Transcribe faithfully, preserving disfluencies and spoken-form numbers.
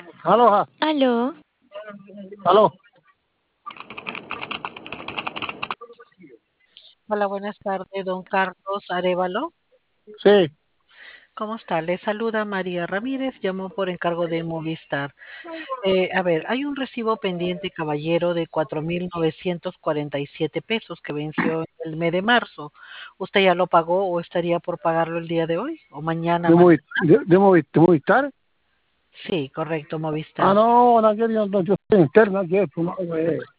Aló, Aló, aló. Hola, buenas tardes, don Carlos Arévalo. Sí, ¿Cómo está? Le saluda María Ramírez, llamó por encargo de Movistar. Eh, a ver, hay un recibo pendiente, caballero, de cuatro mil novecientos cuarenta y siete pesos que venció el mes de marzo. ¿Usted ya lo pagó o estaría por pagarlo el día de hoy o mañana de, más? Movi- de, de, Movi- de Movistar. Sí, correcto, Ah, Movistar. no, no quiero, no, yo estoy interna, que pues, no, güey.